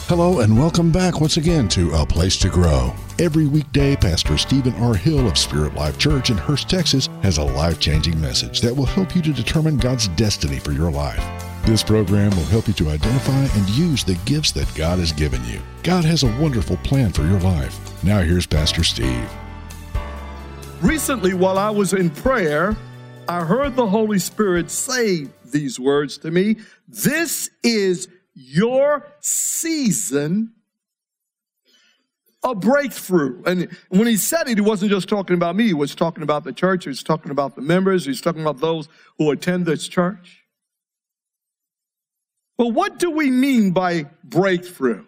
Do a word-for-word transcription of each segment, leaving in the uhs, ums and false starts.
Hello and welcome back once again to A Place to Grow. Every weekday, Pastor Stephen R. Hill of Spirit Life Church in Hurst, Texas, has a life-changing message that will help you to determine God's destiny for your life. This program will help you to identify and use the gifts that God has given you. God has a wonderful plan for your life. Now here's Pastor Steve. Recently, while I was in prayer, I heard the Holy Spirit say these words to me. This is your season of breakthrough. And when he said it, he wasn't just talking about me. He was talking about the church. He was talking about the members. He was talking about those who attend this church. But what do we mean by breakthrough?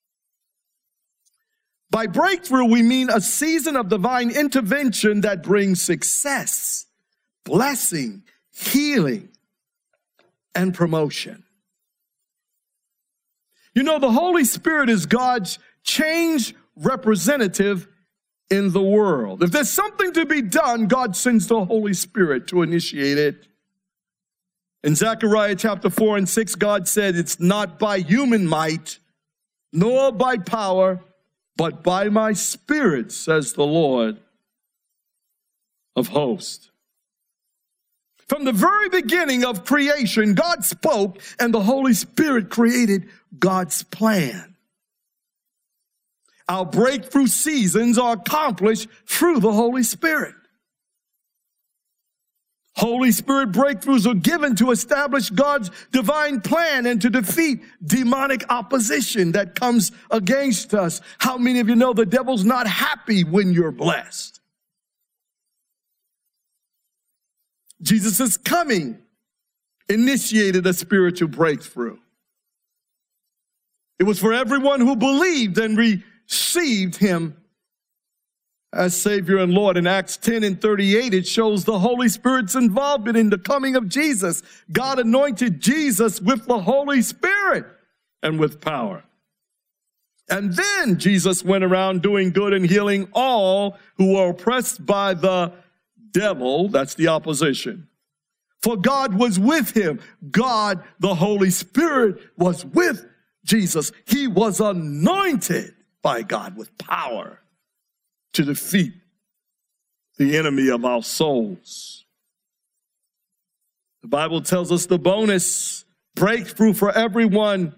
By breakthrough, we mean a season of divine intervention that brings success, blessing, healing, and promotion. You know, the Holy Spirit is God's change representative in the world. If there's something to be done, God sends the Holy Spirit to initiate it. In Zechariah chapter four and six, God said, it's not by human might, nor by power, but by my Spirit, says the Lord of hosts. From the very beginning of creation, God spoke and the Holy Spirit created God's plan. Our breakthrough seasons are accomplished through the Holy Spirit. Holy Spirit breakthroughs are given to establish God's divine plan and to defeat demonic opposition that comes against us. How many of you know the devil's not happy when you're blessed? Jesus' coming initiated a spiritual breakthrough. It was for everyone who believed and received him as Savior and Lord. In Acts ten and thirty-eight, it shows the Holy Spirit's involvement in the coming of Jesus. God anointed Jesus with the Holy Spirit and with power. And then Jesus went around doing good and healing all who were oppressed by the devil, that's the opposition. For God was with him. God, the Holy Spirit, was with Jesus. He was anointed by God with power to defeat the enemy of our souls. The Bible tells us the bonus breakthrough for everyone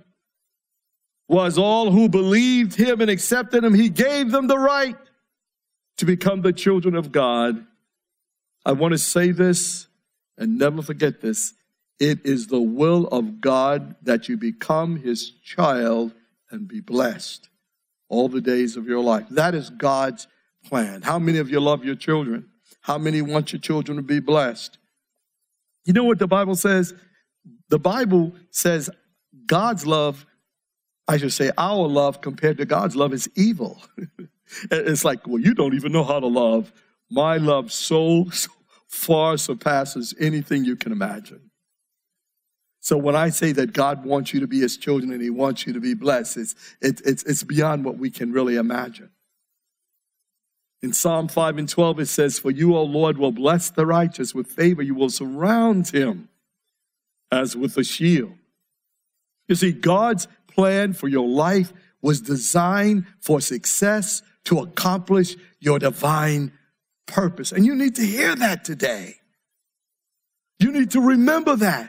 was all who believed him and accepted him. He gave them the right to become the children of God. I want to say this and never forget this. It is the will of God that you become his child and be blessed all the days of your life. That is God's plan. How many of you love your children? How many want your children to be blessed? You know what the Bible says? The Bible says God's love, I should say our love compared to God's love is evil. It's like, well, you don't even know how to love. My love so, so far surpasses anything you can imagine. So when I say that God wants you to be his children and he wants you to be blessed, it's, it, it's, it's beyond what we can really imagine. In Psalm five and twelve, it says, for you, O Lord, will bless the righteous with favor. You will surround him as with a shield. You see, God's plan for your life was designed for success to accomplish your divine purpose. And you need to hear that today. You need to remember that.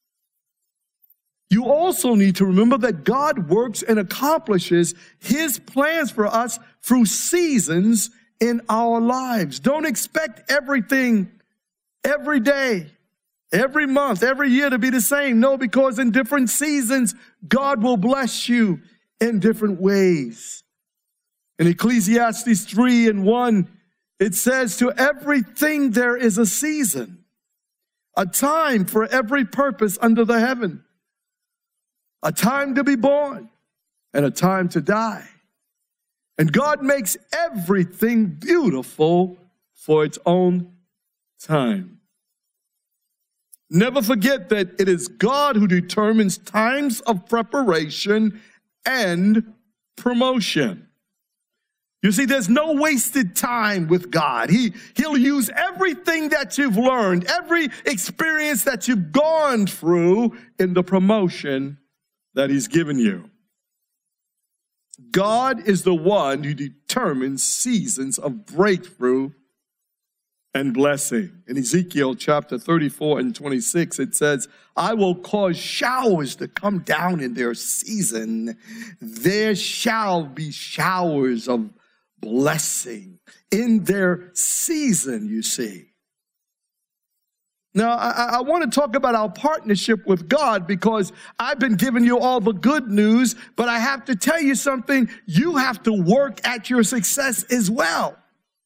You also need to remember that God works and accomplishes his plans for us through seasons in our lives. Don't expect everything every day, every month, every year to be the same. No, because in different seasons, God will bless you in different ways. In Ecclesiastes three and one, it says, to everything there is a season, a time for every purpose under the heaven, a time to be born and a time to die. And God makes everything beautiful for its own time. Never forget that it is God who determines times of preparation and promotion. You see, there's no wasted time with God. He, he'll use everything that you've learned, every experience that you've gone through in the promotion that he's given you. God is the one who determines seasons of breakthrough and blessing. In Ezekiel chapter thirty-four and twenty-six, it says, I will cause showers to come down in their season. There shall be showers of blessing in their season, you see. Now, I, I want to talk about our partnership with God because I've been giving you all the good news, but I have to tell you something. You have to work at your success as well.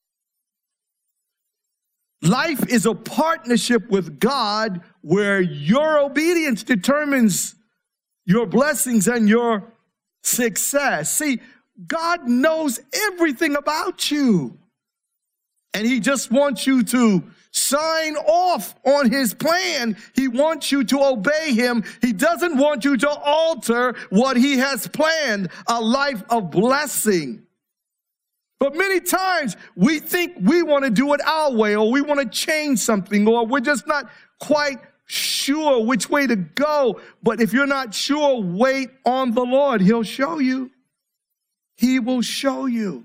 Life is a partnership with God where your obedience determines your blessings and your success. See, God knows everything about you, and he just wants you to sign off on his plan. He wants you to obey him. He doesn't want you to alter what he has planned, a life of blessing. But many times we think we want to do it our way, or we want to change something, or we're just not quite sure which way to go. But if you're not sure, wait on the Lord. He'll show you. He will show you.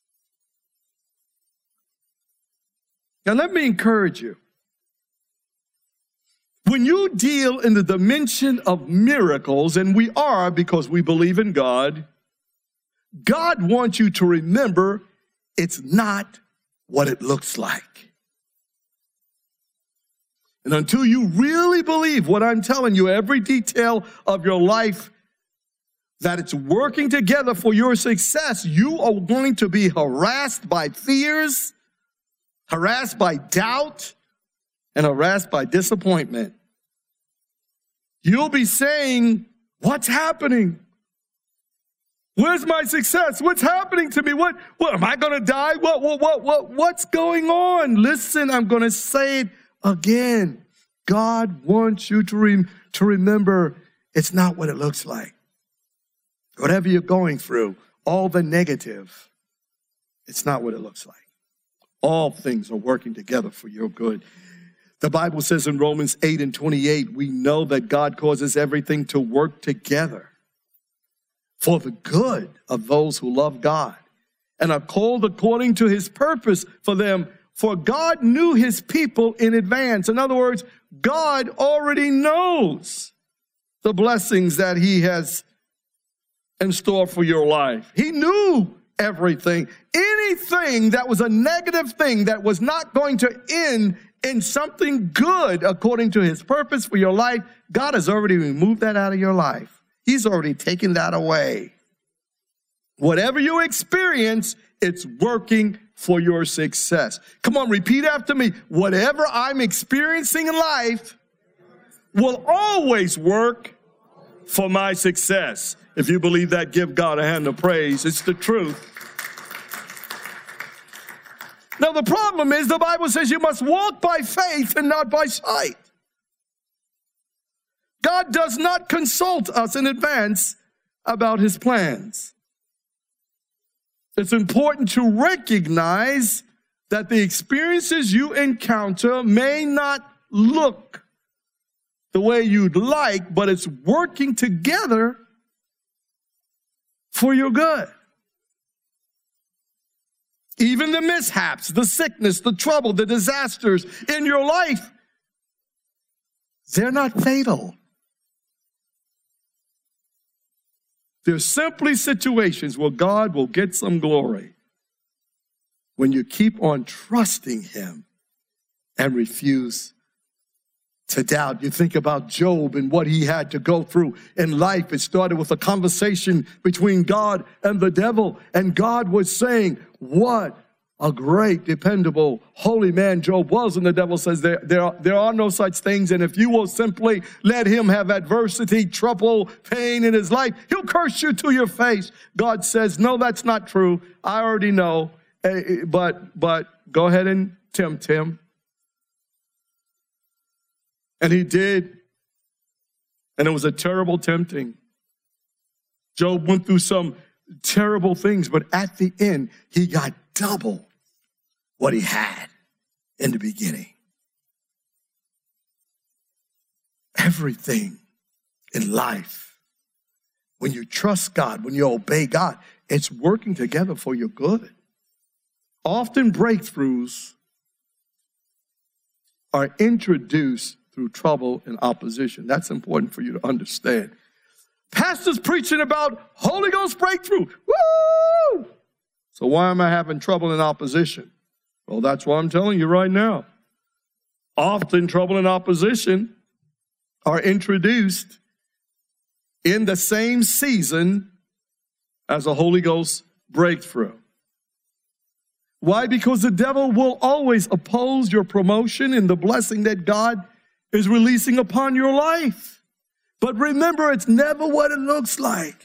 Now, let me encourage you. When you deal in the dimension of miracles, and we are because we believe in God, God wants you to remember it's not what it looks like. And until you really believe what I'm telling you, every detail of your life, that it's working together for your success, you are going to be harassed by fears, harassed by doubt, and harassed by disappointment. You'll be saying, what's happening? Where's my success? What's happening to me? What, what am I going to die? What, what, what, what, what's going on? Listen, I'm going to say it again. God wants you to, re- to remember it's not what it looks like. Whatever you're going through, all the negative, it's not what it looks like. All things are working together for your good. The Bible says in Romans eight and twenty-eight, we know that God causes everything to work together for the good of those who love God and are called according to his purpose for them. For God knew his people in advance. In other words, God already knows the blessings that he has in store for your life. He knew everything. Anything that was a negative thing that was not going to end in something good according to his purpose for your life, God has already removed that out of your life. He's already taken that away. Whatever you experience, it's working for your success. Come on, repeat after me. Whatever I'm experiencing in life will always work for my success. If you believe that, give God a hand of praise. It's the truth. Now, the problem is the Bible says you must walk by faith and not by sight. God does not consult us in advance about his plans. It's important to recognize that the experiences you encounter may not look the way you'd like, but it's working together for your good. Even the mishaps, the sickness, the trouble, the disasters in your life, they're not fatal. They're simply situations where God will get some glory when you keep on trusting him and refuse to doubt. You think about Job and what he had to go through in life. It started with a conversation between God and the devil, and God was saying, what a great, dependable, holy man Job was. And the devil says there, there, are, there are no such things. And if you will simply let him have adversity, trouble, pain in his life, he'll curse you to your face. God says, no, that's not true. I already know. But, but go ahead and tempt him. And he did. And it was a terrible tempting. Job went through some terrible things, but at the end, he got double what he had in the beginning. Everything in life when you trust God, when you obey God, it's working together for your good. Often breakthroughs are introduced through trouble and opposition. That's important for you to understand. Pastors preaching about Holy Ghost breakthrough. Woo! So why am I having trouble and opposition? Well, that's what I'm telling you right now. Often trouble and opposition are introduced in the same season as a Holy Ghost breakthrough. Why? Because the devil will always oppose your promotion and the blessing that God is releasing upon your life. But remember, it's never what it looks like.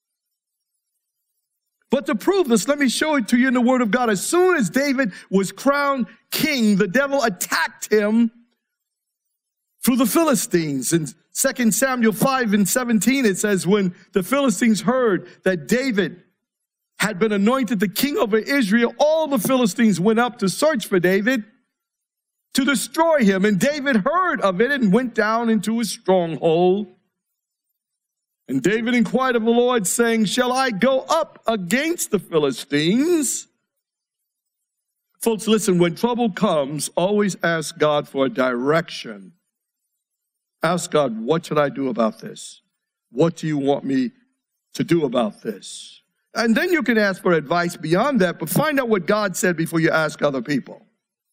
But to prove this, let me show it to you in the Word of God. As soon as David was crowned king, the devil attacked him through the Philistines. In Second Samuel five and seventeen, it says, when the Philistines heard that David had been anointed the king over Israel, all the Philistines went up to search for David to destroy him. And David heard of it and went down into his stronghold. And David inquired of the Lord, saying, shall I go up against the Philistines? Folks, listen, when trouble comes, always ask God for a direction. Ask God, what should I do about this? What do you want me to do about this? And then you can ask for advice beyond that, but find out what God said before you ask other people.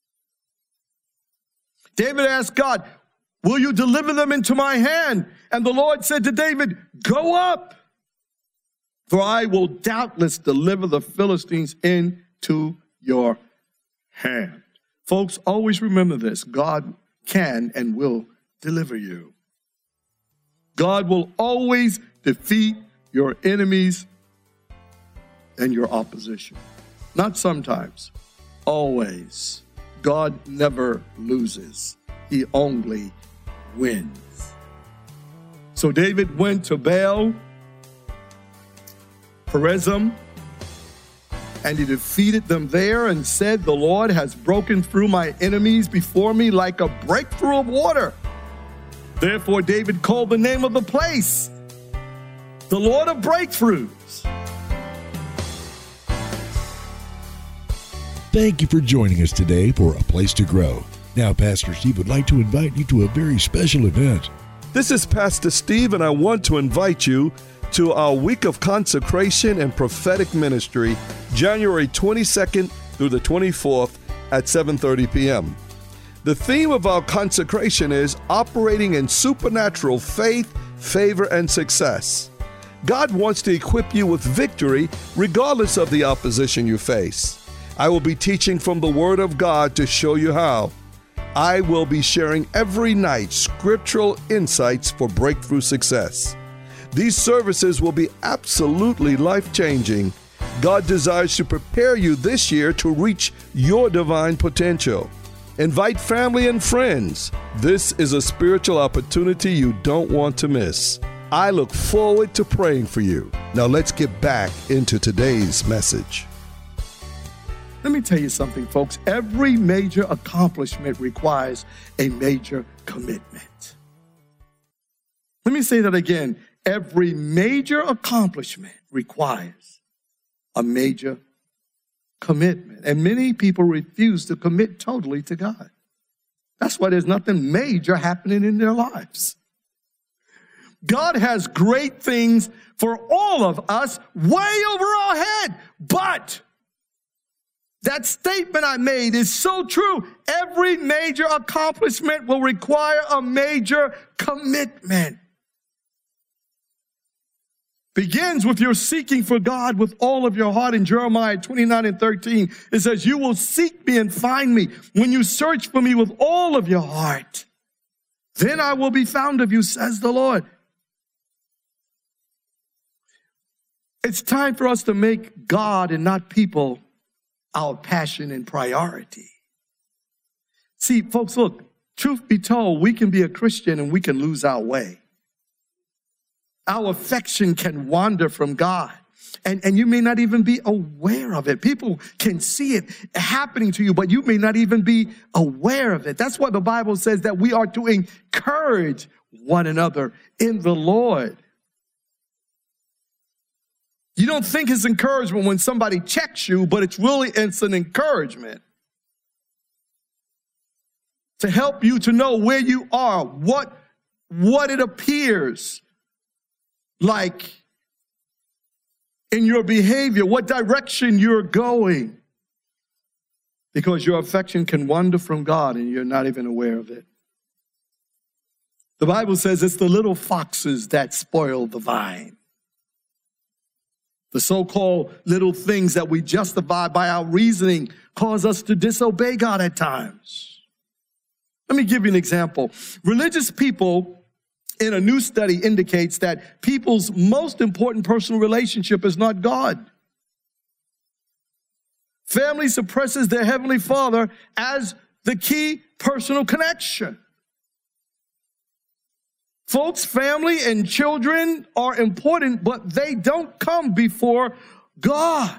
David asked God, will you deliver them into my hand? And the Lord said to David, go up, for I will doubtless deliver the Philistines into your hand. Folks, always remember this. God can and will deliver you. God will always defeat your enemies and your opposition. Not sometimes, always. God never loses. He only wins. So David went to Baal Perazim, and he defeated them there and said, the Lord has broken through my enemies before me like a breakthrough of water. Therefore, David called the name of the place the Lord of Breakthroughs. Thank you for joining us today for A Place to Grow. Now, Pastor Steve would like to invite you to a very special event. This is Pastor Steve, and I want to invite you to our week of consecration and prophetic ministry, January twenty-second through the twenty-fourth at seven thirty p.m. The theme of our consecration is operating in supernatural faith, favor, and success. God wants to equip you with victory regardless of the opposition you face. I will be teaching from the Word of God to show you how. I will be sharing every night scriptural insights for breakthrough success. These services will be absolutely life-changing. God desires to prepare you this year to reach your divine potential. Invite family and friends. This is a spiritual opportunity you don't want to miss. I look forward to praying for you. Now let's get back into today's message. Let me tell you something, folks. Every major accomplishment requires a major commitment. Let me say that again. Every major accomplishment requires a major commitment. And many people refuse to commit totally to God. That's why there's nothing major happening in their lives. God has great things for all of us way over our head, but that statement I made is so true. Every major accomplishment will require a major commitment. Begins with your seeking for God with all of your heart. In Jeremiah twenty-nine and thirteen, it says, you will seek me and find me when you search for me with all of your heart. Then I will be found of you, says the Lord. It's time for us to make God and not people our passion and priority. See, folks, look, truth be told, we can be a Christian and we can lose our way. Our affection can wander from God, and, and you may not even be aware of it. People can see it happening to you, but you may not even be aware of it. That's why the Bible says that we are to encourage one another in the Lord. don't think it's encouragement when somebody checks you, but it's really, it's an encouragement to help you to know where you are, what, what it appears like in your behavior, what direction you're going. Because your affection can wander from God and you're not even aware of it. The Bible says it's the little foxes that spoil the vine. The so-called little things that we justify by our reasoning cause us to disobey God at times. Let me give you an example. Religious people in a new study indicates that people's most important personal relationship is not God. Family suppresses their Heavenly Father as the key personal connection. Folks, family and children are important, but they don't come before God.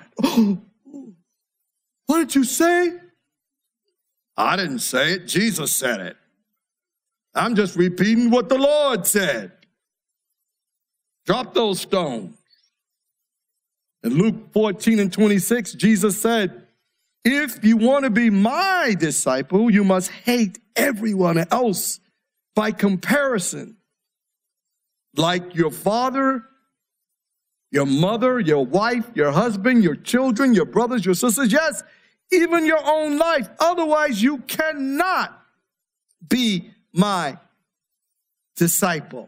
What did you say? I didn't say it. Jesus said it. I'm just repeating what the Lord said. Drop those stones. In Luke fourteen and twenty-six, Jesus said, if you want to be my disciple, you must hate everyone else by comparison. Like your father, your mother, your wife, your husband, your children, your brothers, your sisters, yes, even your own life. Otherwise, you cannot be my disciple.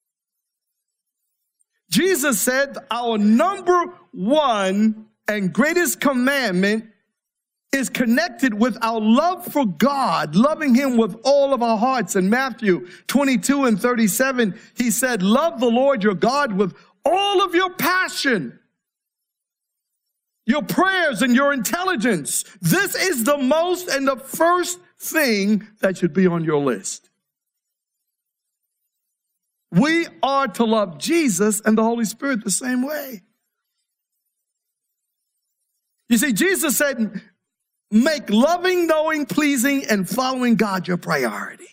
Jesus said our number one and greatest commandment is connected with our love for God, loving him with all of our hearts. In Matthew twenty-two and thirty-seven, he said, love the Lord your God with all of your passion, your prayers and your intelligence. This is the most and the first thing that should be on your list. We are to love Jesus and the Holy Spirit the same way. You see, Jesus said, make loving, knowing, pleasing, and following God your priority.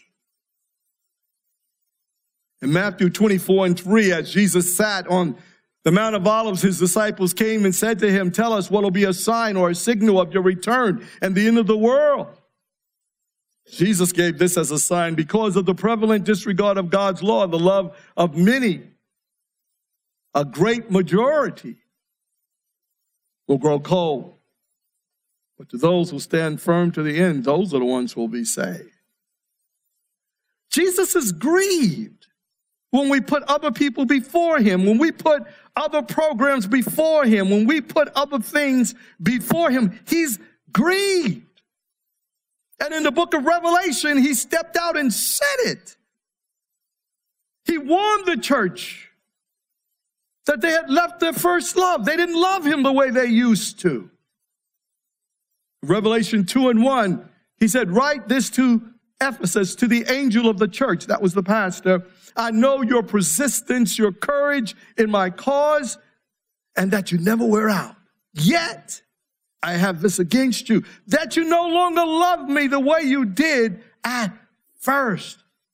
In Matthew twenty-four and three, as Jesus sat on the Mount of Olives, his disciples came and said to him, tell us what will be a sign or a signal of your return and the end of the world. Jesus gave this as a sign because of the prevalent disregard of God's law, the love of many, a great majority will grow cold. But to those who stand firm to the end, those are the ones who will be saved. Jesus is grieved when we put other people before him, when we put other programs before him, when we put other things before him. He's grieved. And in the book of Revelation, he stepped out and said it. He warned the church that they had left their first love. They didn't love him the way they used to. Revelation two and one, he said, write this to Ephesus, to the angel of the church. That was the pastor. I know your persistence, your courage in my cause, and that you never wear out. Yet, I have this against you, that you no longer love me the way you did at first.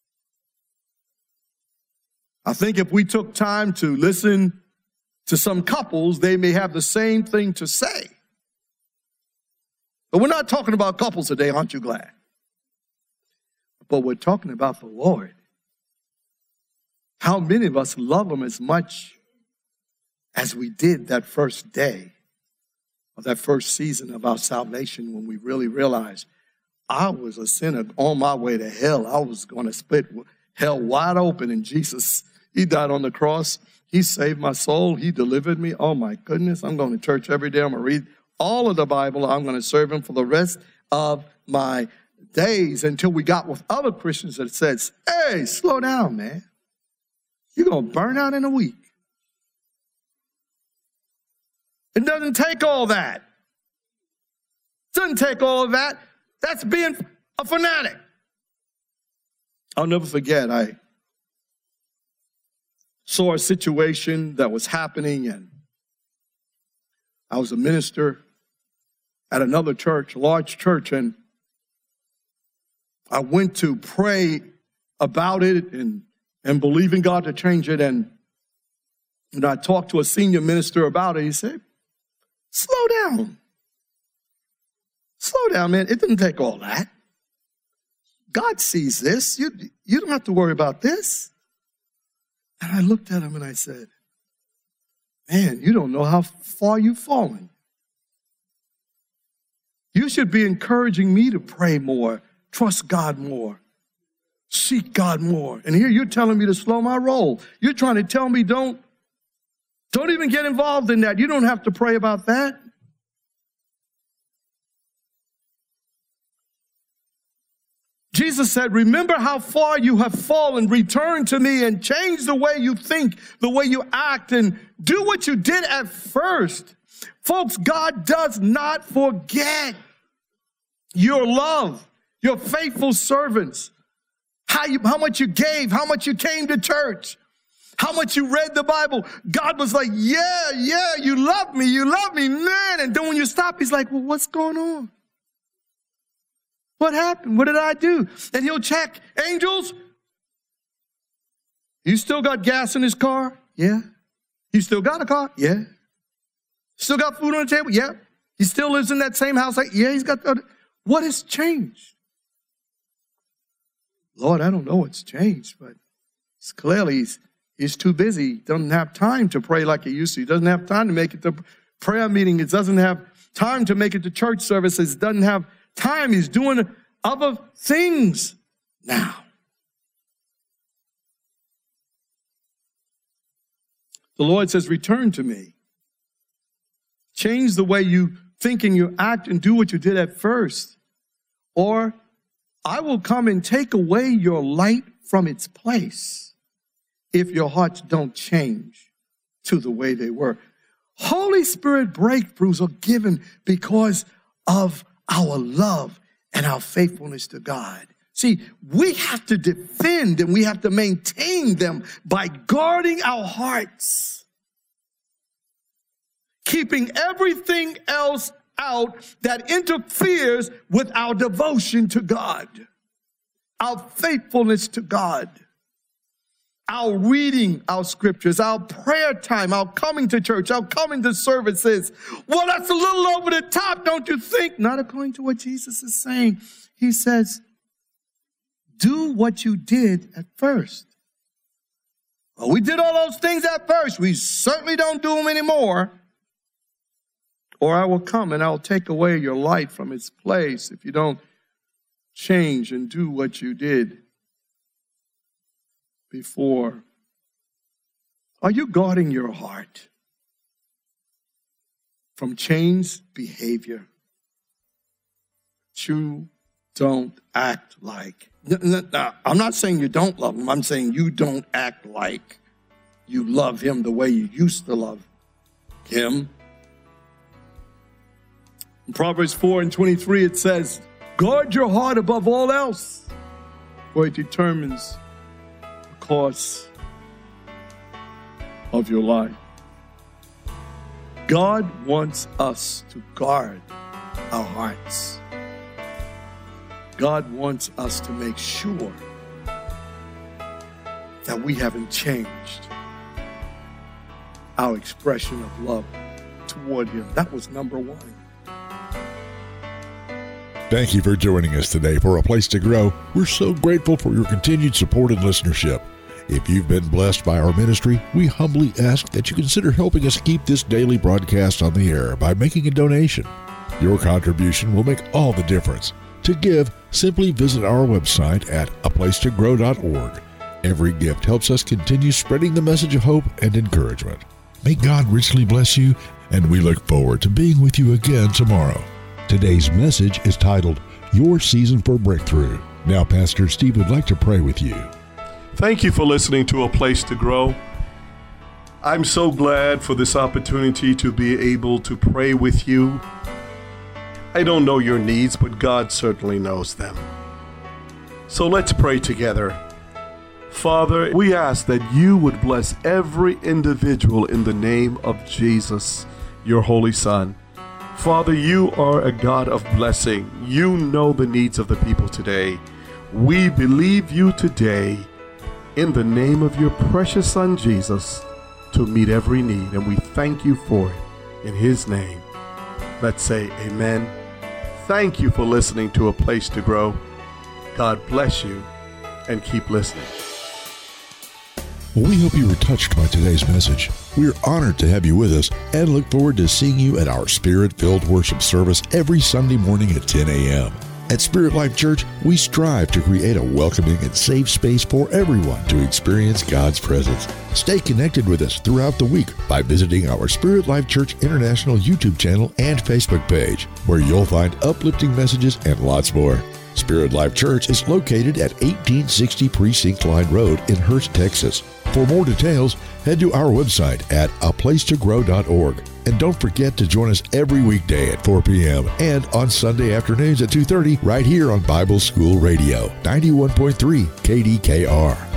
I think if we took time to listen to some couples, they may have the same thing to say. But we're not talking about couples today, aren't you glad? But we're talking about the Lord. How many of us love him as much as we did that first day of that first season of our salvation, when we really realized I was a sinner on my way to hell. I was going to split hell wide open, and Jesus, he died on the cross. He saved my soul. He delivered me. Oh, my goodness. I'm going to church every day. I'm going to read all of the Bible. I'm going to serve him for the rest of my days, until we got with other Christians that says, hey, slow down, man. You're going to burn out in a week. It doesn't take all that. It doesn't take all of that. That's being a fanatic. I'll never forget, I saw a situation that was happening, and I was a minister at another church, a large church, and I went to pray about it and, and believe in God to change it. And And I talked to a senior minister about it. He said, slow down. Slow down, man. It didn't take all that. God sees this. You, you don't have to worry about this. And I looked at him and I said, man, you don't know how far you've fallen. You should be encouraging me to pray more, trust God more, seek God more. And here you're telling me to slow my roll. You're trying to tell me don't, don't even get involved in that. You don't have to pray about that. Jesus said, remember how far you have fallen. Return to me and change the way you think, the way you act, and do what you did at first. Folks, God does not forget your love, your faithful servants, how you, how much you gave, how much you came to church, how much you read the Bible. God was like, yeah, yeah, you love me, you love me, man. And then when you stop, he's like, well, what's going on? What happened? What did I do? And he'll check. Angels, you still got gas in his car? Yeah. You still got a car? Yeah. Still got food on the table? Yeah. He still lives in that same house? Like, yeah, he's got. The, what has changed? Lord, I don't know what's changed, but it's clearly he's, he's too busy. He doesn't have time to pray like he used to. He doesn't have time to make it to prayer meeting. He doesn't have time to make it to church services. He doesn't have time. He's doing other things now. The Lord says, return to me. Change the way you think and you act and do what you did at first. Or I will come and take away your light from its place if your hearts don't change to the way they were. Holy Spirit breakthroughs are given because of our love and our faithfulness to God. See, we have to defend and we have to maintain them by guarding our hearts, keeping everything else out that interferes with our devotion to God, our faithfulness to God, our reading our scriptures, our prayer time, our coming to church, our coming to services. Well, that's a little over the top, don't you think? Not according to what Jesus is saying. He says, do what you did at first. Well, we did all those things at first. We certainly don't do them anymore. Or I will come and I'll take away your light from its place if you don't change and do what you did before. Are you guarding your heart from changed behavior? You don't act like. I'm not saying you don't love him. I'm saying you don't act like you love him the way you used to love him. In Proverbs four and twenty-three, it says, guard your heart above all else, for it determines the course of your life. God wants us to guard our hearts. God wants us to make sure that we haven't changed our expression of love toward him. That was number one. Thank you for joining us today for A Place to Grow. We're so grateful for your continued support and listenership. If you've been blessed by our ministry, we humbly ask that you consider helping us keep this daily broadcast on the air by making a donation. Your contribution will make all the difference. To give, simply visit our website at a place to grow dot org. Every gift helps us continue spreading the message of hope and encouragement. May God richly bless you, and we look forward to being with you again tomorrow. Today's message is titled, Your Season for Breakthrough. Now, Pastor Steve would like to pray with you. Thank you for listening to A Place to Grow. I'm so glad for this opportunity to be able to pray with you. I don't know your needs, but God certainly knows them. So let's pray together. Father, we ask that you would bless every individual in the name of Jesus, your Holy Son. Father, you are a God of blessing. You know the needs of the people today. We believe you today in the name of your precious Son, Jesus, to meet every need, and we thank you for it. In his name, let's say amen. Thank you for listening to A Place to Grow. God bless you, and keep listening. Well, we hope you were touched by today's message. We are honored to have you with us and look forward to seeing you at our Spirit-filled worship service every Sunday morning at ten a.m. At Spirit Life Church, we strive to create a welcoming and safe space for everyone to experience God's presence. Stay connected with us throughout the week by visiting our Spirit Life Church International YouTube channel and Facebook page, where you'll find uplifting messages and lots more. Spirit Life Church is located at eighteen sixty Precinct Line Road in Hurst, Texas. For more details, head to our website at a place to grow dot org. And don't forget to join us every weekday at four p.m. and on Sunday afternoons at two thirty right here on Bible School Radio, ninety-one point three K D K R.